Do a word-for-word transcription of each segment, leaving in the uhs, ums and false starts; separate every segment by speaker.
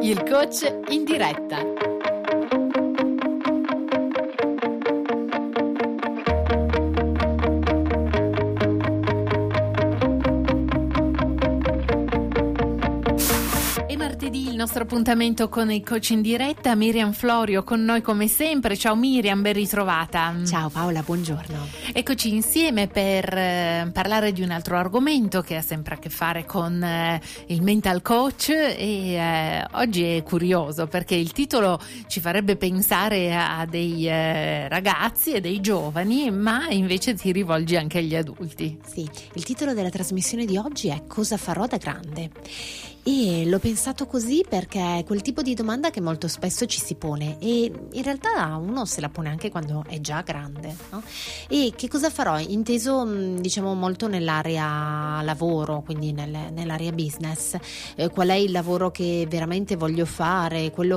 Speaker 1: Il coach in diretta. Il nostro appuntamento con il coach in diretta, Miriam Florio con noi come sempre. Ciao Miriam, ben ritrovata.
Speaker 2: Ciao Paola, buongiorno.
Speaker 1: Eccoci insieme per eh, parlare di un altro argomento che ha sempre a che fare con eh, il mental coach e eh, oggi è curioso perché il titolo ci farebbe pensare a dei eh, ragazzi e dei giovani, ma invece ti rivolgi anche agli adulti.
Speaker 2: Sì, il titolo della trasmissione di oggi è Cosa farò da grande? E l'ho pensato così perché è quel tipo di domanda che molto spesso ci si pone e in realtà uno se la pone anche quando è già grande, no? E che cosa farò? Inteso diciamo molto nell'area lavoro, quindi nel, nell'area business, eh, qual è il lavoro che veramente voglio fare, quello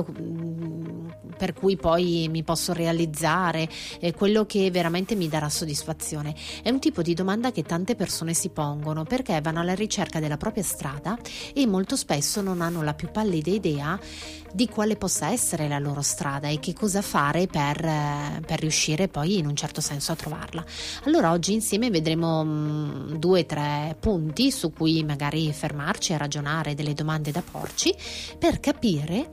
Speaker 2: mh, per cui poi mi posso realizzare, eh, quello che veramente mi darà soddisfazione. È un tipo di domanda che tante persone si pongono perché vanno alla ricerca della propria strada e molto spesso non hanno la più pallida idea di quale possa essere la loro strada e che cosa fare per, per riuscire poi in un certo senso a trovarla. Allora oggi insieme vedremo mh, due o tre punti su cui magari fermarci a ragionare, delle domande da porci per capire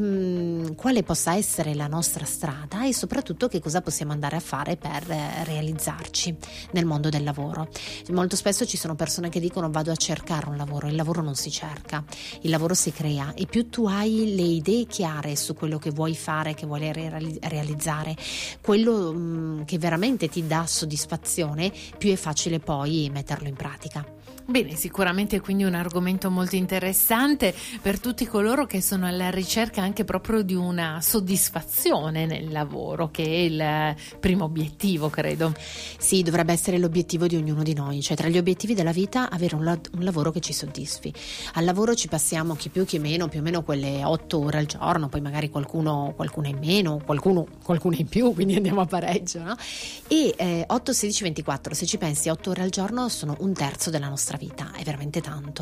Speaker 2: mh, quale possa essere la nostra strada e soprattutto che cosa possiamo andare a fare per eh, realizzarci nel mondo del lavoro. Molto spesso ci sono persone che dicono vado a cercare un lavoro, il lavoro non si cerca, il lavoro si crea e più tu hai le idee chiare su quello che vuoi fare, che vuoi reali- realizzare, quello mh, che veramente ti dà soddisfazione, più è facile poi metterlo in pratica.
Speaker 1: Bene, sicuramente quindi un argomento molto interessante per tutti coloro che sono alla ricerca anche proprio di una soddisfazione nel lavoro, che è il primo obiettivo, credo.
Speaker 2: Sì, dovrebbe essere l'obiettivo di ognuno di noi, cioè tra gli obiettivi della vita avere un, la- un lavoro che ci soddisfi. Al lavoro ci passiamo chi più chi meno, più o meno quelle otto ore al giorno, poi magari qualcuno, qualcuno in meno, qualcuno, qualcuno in più, quindi andiamo a pareggio, no? E eh, otto, sedici, ventiquattro, se ci pensi, otto ore al giorno sono un terzo della nostra vita, è veramente tanto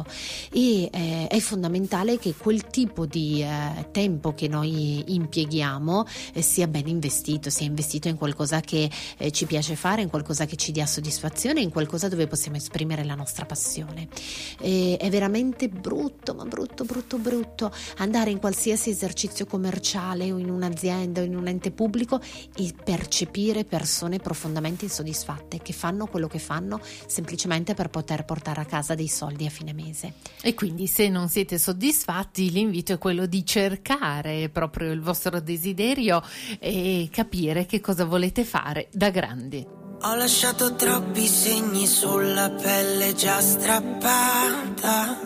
Speaker 2: e eh, è fondamentale che quel tipo di eh, tempo che noi impieghiamo eh, sia ben investito, sia investito in qualcosa che eh, ci piace fare, in qualcosa che ci dia soddisfazione, in qualcosa dove possiamo esprimere la nostra passione. E è veramente brutto, ma brutto, brutto, brutto andare in qualsiasi esercizio commerciale o in un'azienda o in un ente pubblico e percepire persone profondamente insoddisfatte che fanno quello che fanno semplicemente per poter portare a casa dei soldi a fine mese.
Speaker 1: E quindi se non siete soddisfatti l'invito è quello di cercare proprio il vostro desiderio e capire che cosa volete fare da grandi.
Speaker 3: Ho lasciato troppi segni sulla pelle già strappata.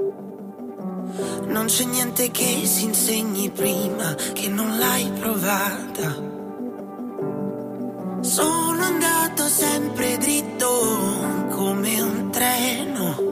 Speaker 3: Non c'è niente che si insegni prima che non l'hai provata. Sono andato sempre dritto come un treno.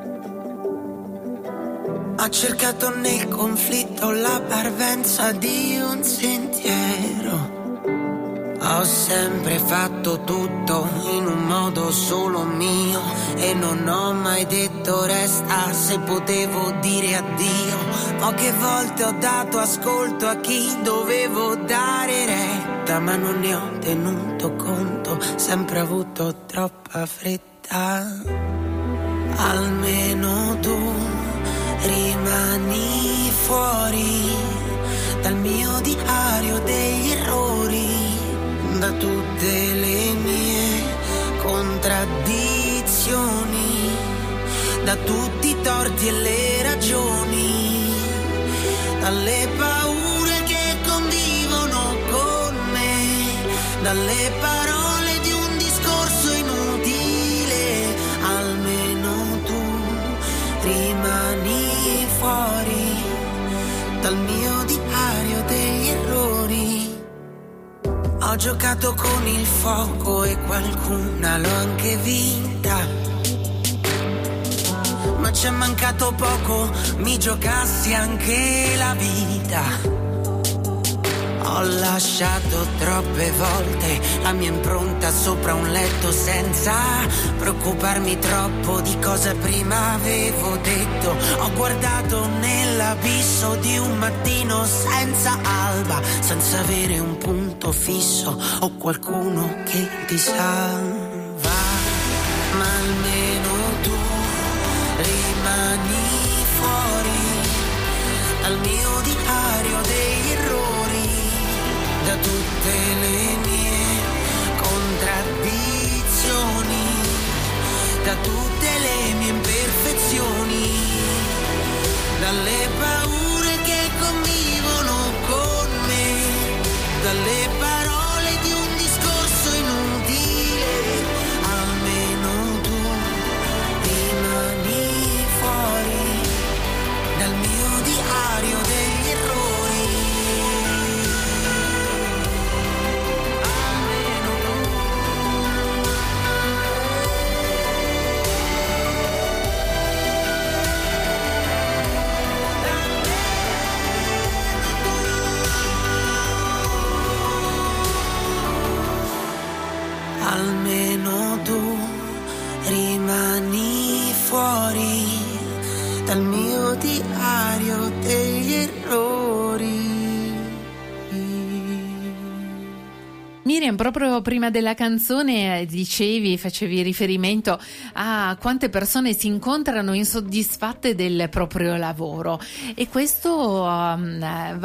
Speaker 3: Ho cercato nel conflitto la parvenza di un sentiero. Ho sempre fatto tutto in un modo solo mio e non ho mai detto resta se potevo dire addio. Poche volte ho dato ascolto a chi dovevo dare retta, ma non ne ho tenuto conto, sempre avuto troppa fretta. Almeno tu rimani fuori dal mio diario degli errori, da tutte le mie contraddizioni, da tutti i torti e le ragioni, dalle paure che convivono con me, dalle parole di un discorso inutile. Almeno tu rimani fuori dal mio diario degli errori. Ho giocato con il fuoco e qualcuna l'ho anche vinta, ma c'è mancato poco, mi giocassi anche la vita. Ho lasciato troppe volte la mia impronta sopra un letto senza preoccuparmi troppo di cosa prima avevo detto. Ho guardato nella nell'abisso di un mattino senza alba, senza avere un punto fisso o qualcuno che ti salva. Ma almeno tu rimani fuori dal mio diario degli errori, da tutte le mie contraddizioni, da tutte le mie imperfezioni, dalle paure che convivono con me, dalle parole di un discorso inutile. Almeno tu rimani fuori dal mio diario degli errori. Almeno Almeno tu rimani fuori dal mio diario degli errori.
Speaker 1: Miriam, proprio prima della canzone dicevi, facevi riferimento a quante persone si incontrano insoddisfatte del proprio lavoro, e questo um,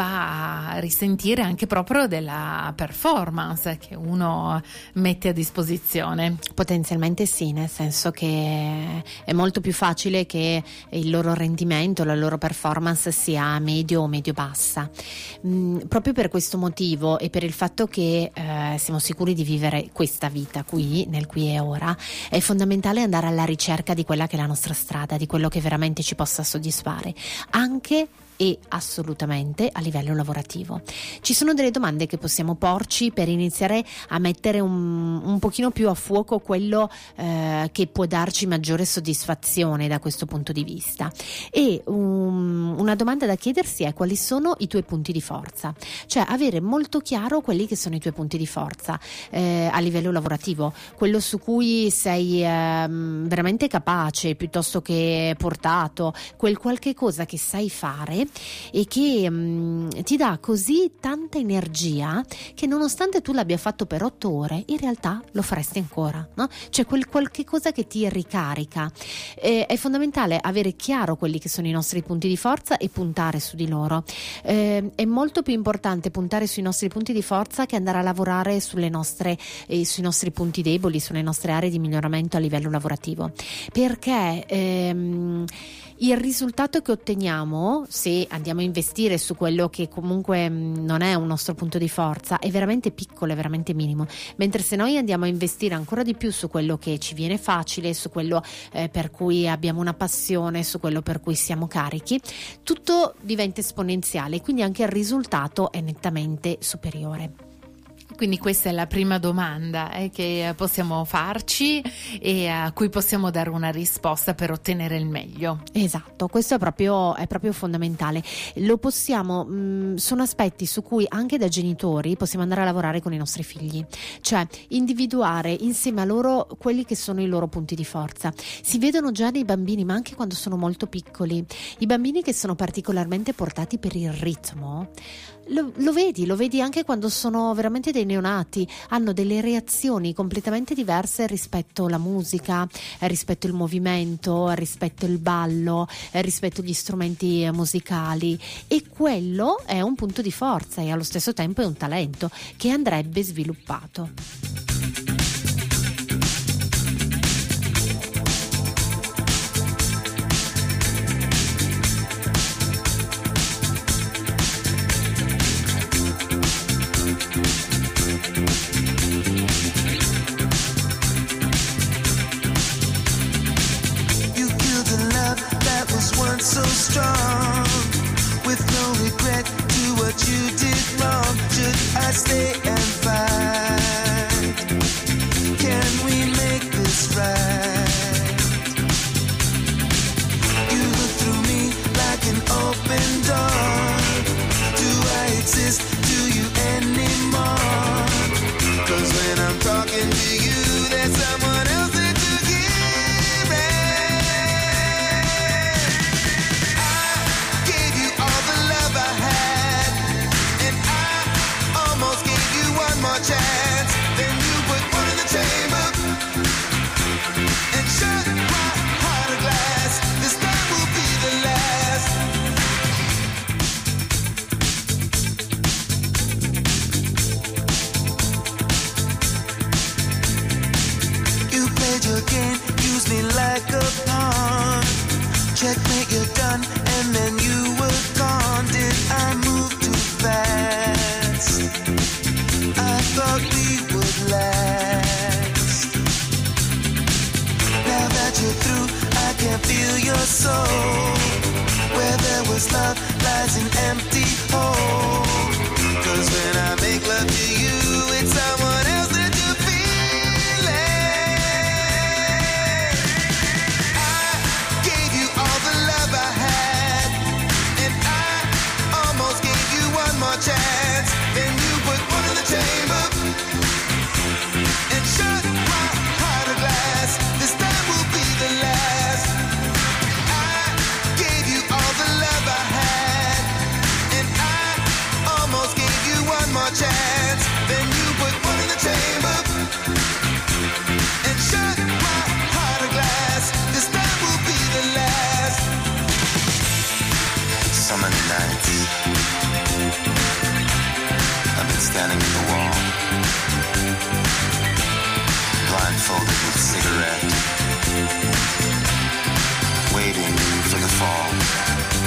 Speaker 1: va a risentire anche proprio della performance che uno mette a disposizione.
Speaker 2: Potenzialmente sì, nel senso che è molto più facile che il loro rendimento, la loro performance sia medio o medio-bassa. Mm, proprio per questo motivo e per il fatto che eh, siamo sicuri di vivere questa vita qui, nel qui e ora, è fondamentale andare alla ricerca di quella che è la nostra strada, di quello che veramente ci possa soddisfare, anche e assolutamente a livello lavorativo. Ci sono delle domande che possiamo porci per iniziare a mettere un, un pochino più a fuoco quello eh, che può darci maggiore soddisfazione da questo punto di vista, e um, una domanda da chiedersi è: quali sono i tuoi punti di forza? Cioè avere molto chiaro quelli che sono i tuoi punti di forza eh, a livello lavorativo, quello su cui sei eh, veramente capace piuttosto che portato, quel qualche cosa che sai fare e che mh, ti dà così tanta energia che nonostante tu l'abbia fatto per otto ore in realtà lo faresti ancora, no? Cioè quel qualche cosa che ti ricarica. Eh, è fondamentale avere chiaro quelli che sono i nostri punti di forza e puntare su di loro. Eh, è molto più importante puntare sui nostri punti di forza che andare a lavorare sulle nostre, eh, sui nostri punti deboli, sulle nostre aree di miglioramento a livello lavorativo, perché ehm, il risultato che otteniamo, se andiamo a investire su quello che comunque non è un nostro punto di forza, è veramente piccolo, è veramente minimo, mentre se noi andiamo a investire ancora di più su quello che ci viene facile, su quello eh, per cui abbiamo una passione, su quello per cui siamo carichi, tutto diventa esponenziale, quindi anche il risultato è nettamente superiore.
Speaker 1: Quindi questa è la prima domanda eh, che possiamo farci e a cui possiamo dare una risposta per ottenere il meglio.
Speaker 2: Esatto, questo è proprio, è proprio fondamentale. Lo possiamo, mh, sono aspetti su cui anche da genitori possiamo andare a lavorare con i nostri figli, cioè individuare insieme a loro quelli che sono i loro punti di forza. Si vedono già nei bambini, ma anche quando sono molto piccoli. I bambini che sono particolarmente portati per il ritmo, Lo, lo vedi, lo vedi anche quando sono veramente dei neonati, hanno delle reazioni completamente diverse rispetto alla musica, rispetto al movimento, rispetto al ballo, rispetto agli strumenti musicali, e quello è un punto di forza e allo stesso tempo è un talento che andrebbe sviluppato.
Speaker 3: So strong, with no regret to what you did wrong. Should I stay and fight? Can we make this right? You look through me like an open door. Do I exist to you anymore? 'Cause when I'm talking to you, there's someone else that you give. Gave you was love lies an empty hole. 'Cause when I make love to you, it's someone else that you're feeling. I gave you all the love I had, and I almost gave you one more chance. Then you put one in the chamber and shut my heart of glass. This time will be the last. I gave you all the love I had, and I almost gave you one more chance. Then you put one in the chamber and shut my heart of glass. This time will be the last. Summer nights, I've been standing at the wall, blindfolded with a cigarette, waiting for the fall.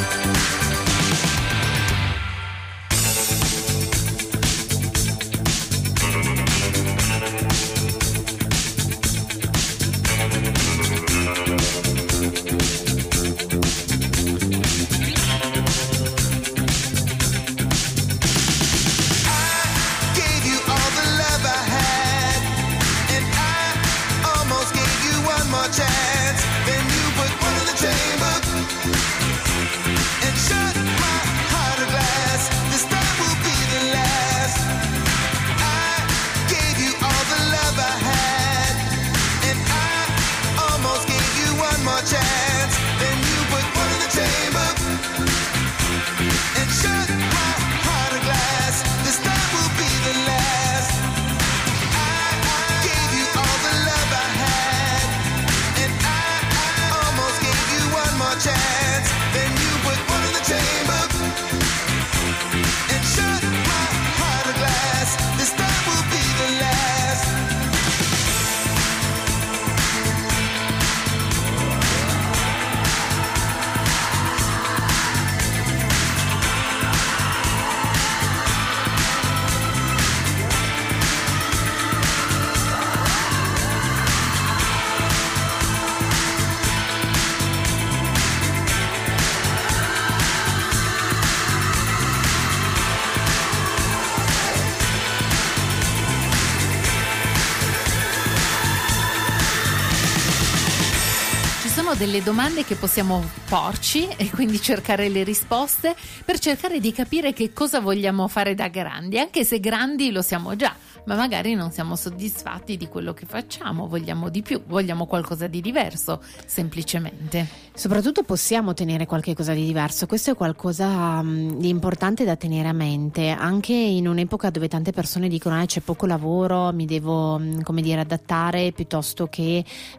Speaker 1: Delle domande che possiamo porci e quindi cercare le risposte per cercare di capire che cosa vogliamo fare da grandi, anche se grandi lo siamo già, ma magari non siamo soddisfatti di quello che facciamo, vogliamo di più, vogliamo qualcosa di diverso, semplicemente.
Speaker 2: Soprattutto possiamo ottenere qualcosa di diverso, questo è qualcosa um, di importante da tenere a mente, anche in un'epoca dove tante persone dicono eh, c'è poco lavoro, mi devo um, come dire adattare piuttosto che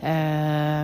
Speaker 2: eh,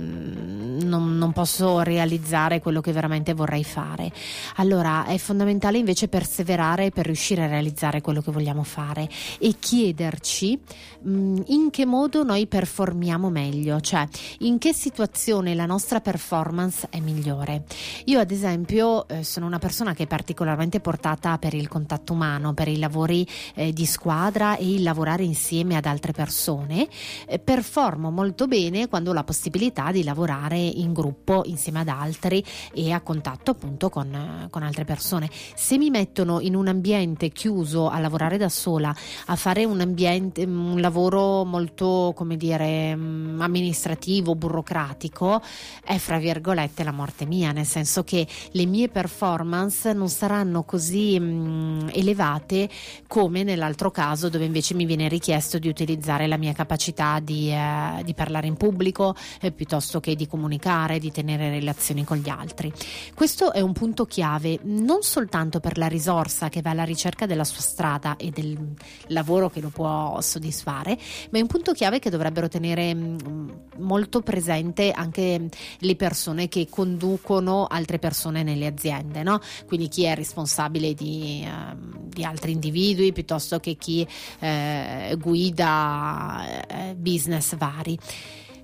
Speaker 2: non, non posso realizzare quello che veramente vorrei fare. Allora è fondamentale invece perseverare per riuscire a realizzare quello che vogliamo fare e chiederci mh, in che modo noi performiamo meglio, cioè in che situazione la nostra performance è migliore. Io ad esempio eh, sono una persona che è particolarmente portata per il contatto umano, per i lavori eh, di squadra e il lavorare insieme ad altre persone. Eh, performo molto bene quando ho la possibilità di lavorare in gruppo insieme ad altri e a contatto appunto con, con altre persone. Se mi mettono in un ambiente chiuso a lavorare da sola, a fare un ambiente, un lavoro molto, come dire, amministrativo, burocratico, è fra virgolette la morte mia, nel senso che le mie performance non saranno così mh, elevate come nell'altro caso, dove invece mi viene richiesto di utilizzare la mia capacità di, eh, di parlare in pubblico eh, piuttosto che di comunicare, di tenere relazioni con gli altri. Questo è un punto chiave non soltanto per la risorsa che va alla ricerca della sua strada e del lavoro che lo può soddisfare, ma è un punto chiave che dovrebbero tenere mh, molto presente anche le persone che conducono altre persone nelle aziende, no? Quindi chi è responsabile di, uh, di altri individui piuttosto che chi eh, guida eh, business vari.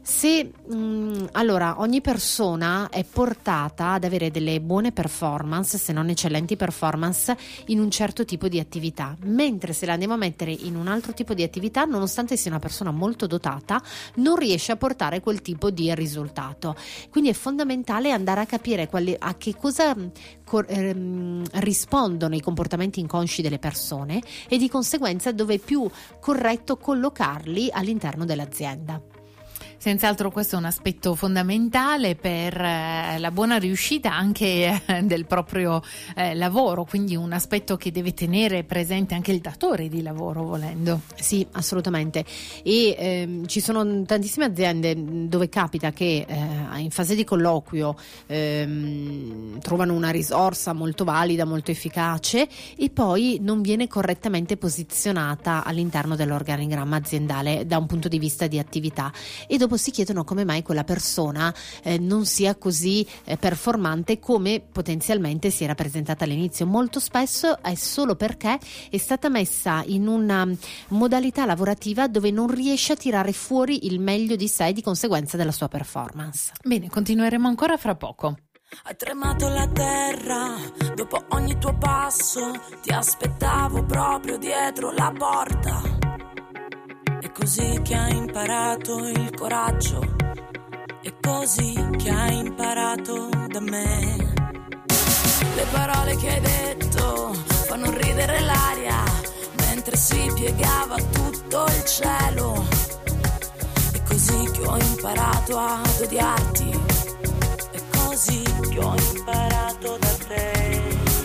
Speaker 2: Se mh, allora ogni persona è portata ad avere delle buone performance, se non eccellenti performance, in un certo tipo di attività, mentre se la andiamo a mettere in un altro tipo di attività, nonostante sia una persona molto dotata, non riesce a portare quel tipo di risultato. Quindi è fondamentale andare a capire quali, a che cosa cor- ehm, rispondono i comportamenti inconsci delle persone e di conseguenza dove è più corretto collocarli all'interno dell'azienda.
Speaker 1: Senz'altro questo è un aspetto fondamentale per eh, la buona riuscita anche eh, del proprio eh, lavoro, quindi un aspetto che deve tenere presente anche il datore di lavoro, volendo.
Speaker 2: Sì, assolutamente. E ehm, ci sono tantissime aziende dove capita che eh, in fase di colloquio ehm, trovano una risorsa molto valida, molto efficace e poi non viene correttamente posizionata all'interno dell'organigramma aziendale da un punto di vista di attività, e dopo si chiedono come mai quella persona eh, non sia così eh, performante come potenzialmente si era presentata all'inizio. Molto spesso è solo perché è stata messa in una modalità lavorativa dove non riesce a tirare fuori il meglio di sé e di conseguenza della sua performance.
Speaker 1: Bene, continueremo ancora fra poco.
Speaker 4: Hai tremato la terra dopo ogni tuo passo, ti aspettavo proprio dietro la porta. È così che hai imparato il coraggio, è così che hai imparato da me. Le parole che hai detto fanno ridere l'aria mentre si piegava tutto il cielo. È così che ho imparato ad odiarti, è così che ho imparato da te.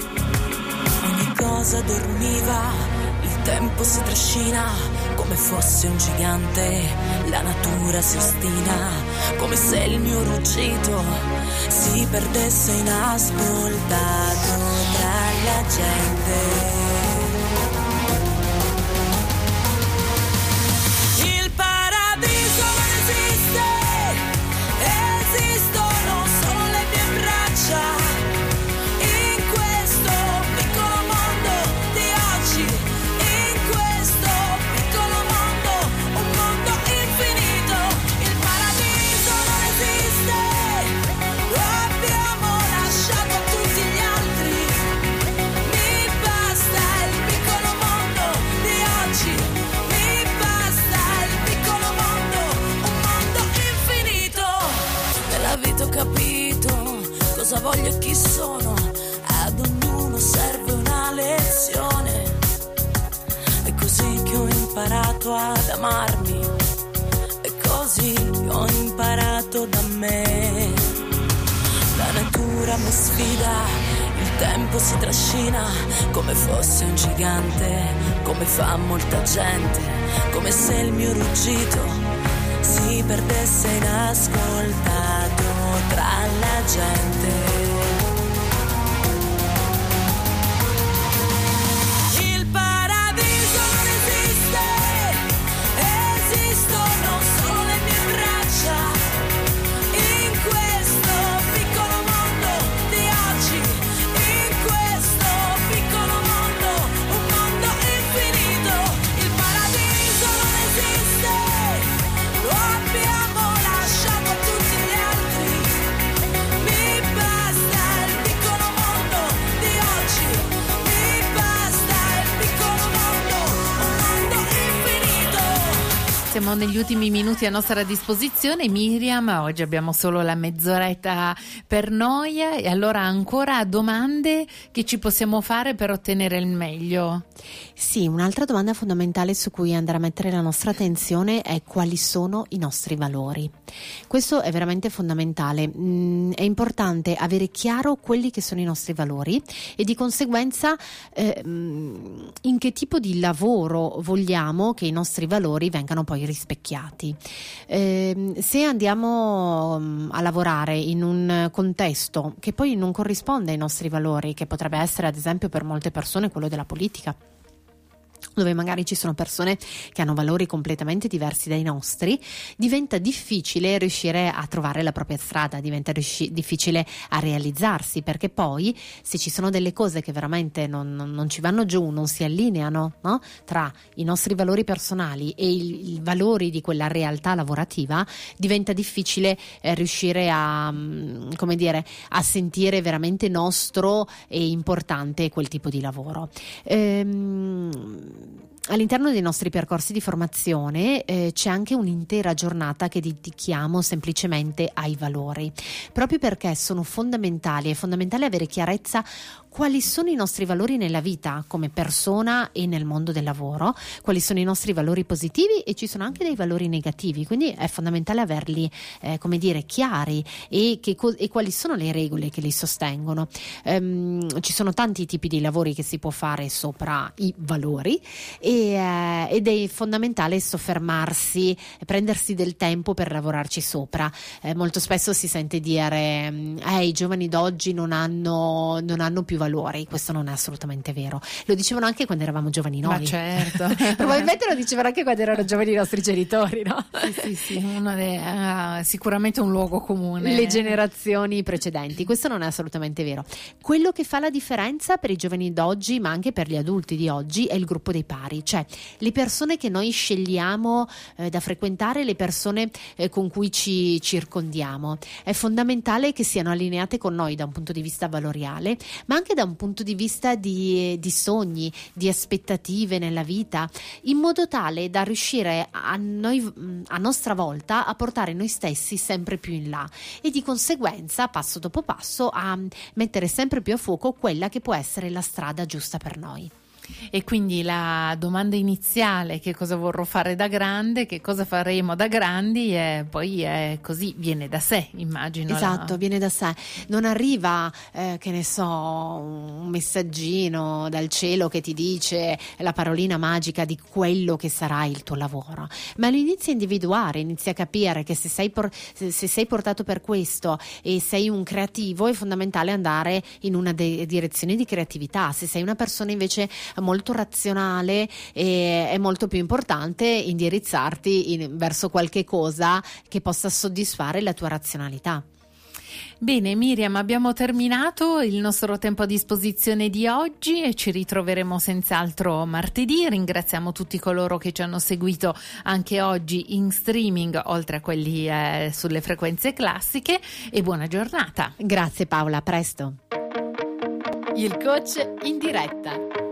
Speaker 4: Ogni cosa dormiva, il tempo si trascina come fosse un gigante, la natura si ostina, come se il mio ruggito si perdesse inascoltato tra la gente. Il paradiso non esiste, esistono solo le mie braccia. In questo piccolo mondo di oggi, in questo piccolo mondo, un mondo infinito. Il paradiso non esiste, lo abbiamo lasciato a tutti gli altri. Mi basta il piccolo mondo di oggi, mi basta il piccolo mondo, un mondo infinito. Nella vita ho capito cosa voglio e chi sono, ad ognuno serve una lezione. È così che ho imparato ad amarmi, è così che ho imparato da me. La natura mi sfida, il tempo si trascina come fosse un gigante, come fa molta gente, come se il mio ruggito si perdesse inascoltato tra la gente. Il paradiso non esiste, esistono solo le mie braccia. In questo piccolo mondo di oggi, in questo piccolo mondo, un mondo infinito. Il paradiso non esiste, lo abbiamo lasciato a tutti gli altri. Mi basta il piccolo mondo di oggi, mi basta il piccolo mondo, un mondo infinito.
Speaker 1: Siamo negli ultimi minuti a nostra disposizione, Miriam. Oggi abbiamo solo la mezz'oretta per noi, e allora ancora domande che ci possiamo fare per ottenere il meglio.
Speaker 2: Sì, un'altra domanda fondamentale su cui andare a mettere la nostra attenzione è quali sono i nostri valori. Questo è veramente fondamentale. Mm, è importante avere chiaro quelli che sono i nostri valori e di conseguenza eh, in che tipo di lavoro vogliamo che i nostri valori vengano poi rispecchiati. Eh, se andiamo um, a lavorare in un contesto che poi non corrisponde ai nostri valori, che potrebbe essere ad esempio per molte persone quello della politica dove magari ci sono persone che hanno valori completamente diversi dai nostri, diventa difficile riuscire a trovare la propria strada, diventa riusci- difficile a realizzarsi, perché poi se ci sono delle cose che veramente non, non, non ci vanno giù, non si allineano, no? Tra i nostri valori personali e i, i valori di quella realtà lavorativa, diventa difficile eh, riuscire a, mh, come dire, a sentire veramente nostro e importante quel tipo di lavoro. Ehm, All'interno dei nostri percorsi di formazione eh, c'è anche un'intera giornata che dedichiamo semplicemente ai valori, proprio perché sono fondamentali, è fondamentale avere chiarezza quali sono i nostri valori nella vita come persona e nel mondo del lavoro, quali sono i nostri valori positivi e ci sono anche dei valori negativi, quindi è fondamentale averli eh, come dire chiari e, che co- e quali sono le regole che li sostengono. Um, ci sono tanti tipi di lavori che si può fare sopra i valori e, eh, ed è fondamentale soffermarsi, prendersi del tempo per lavorarci sopra. Eh, molto spesso si sente dire eh, i giovani d'oggi non hanno, non hanno più valori. Questo non è assolutamente vero. Lo dicevano anche quando eravamo giovani noi.
Speaker 1: Ma certo.
Speaker 2: Probabilmente lo dicevano anche quando erano giovani i nostri genitori, no?
Speaker 1: Sì, sì, sì. Uno de, uh, sicuramente un luogo comune.
Speaker 2: Le generazioni precedenti. Questo non è assolutamente vero. Quello che fa la differenza per i giovani d'oggi, ma anche per gli adulti di oggi, è il gruppo dei pari, cioè le persone che noi scegliamo eh, da frequentare, le persone eh, con cui ci circondiamo. È fondamentale che siano allineate con noi da un punto di vista valoriale, ma anche da un punto di vista di, di sogni, di aspettative nella vita, in modo tale da riuscire a noi, a nostra volta, a portare noi stessi sempre più in là e di conseguenza, passo dopo passo, a mettere sempre più a fuoco quella che può essere la strada giusta per noi.
Speaker 1: E quindi la domanda iniziale, che cosa vorrò fare da grande, che cosa faremo da grandi, è, poi è così, viene da sé, immagino.
Speaker 2: Esatto,
Speaker 1: la...
Speaker 2: viene da sé, non arriva eh, che ne so, un messaggino dal cielo che ti dice la parolina magica di quello che sarà il tuo lavoro, ma lo inizi a individuare, inizi a capire che se sei, por- se sei portato per questo e sei un creativo, è fondamentale andare in una de- direzione di creatività. Se sei una persona invece molto razionale, e è molto più importante indirizzarti in, verso qualche cosa che possa soddisfare la tua razionalità.
Speaker 1: Bene Miriam, abbiamo terminato il nostro tempo a disposizione di oggi e ci ritroveremo senz'altro martedì. Ringraziamo tutti coloro che ci hanno seguito anche oggi in streaming, oltre a quelli eh, sulle frequenze classiche, e buona giornata.
Speaker 2: Grazie Paola, a presto.
Speaker 5: Il coach in diretta.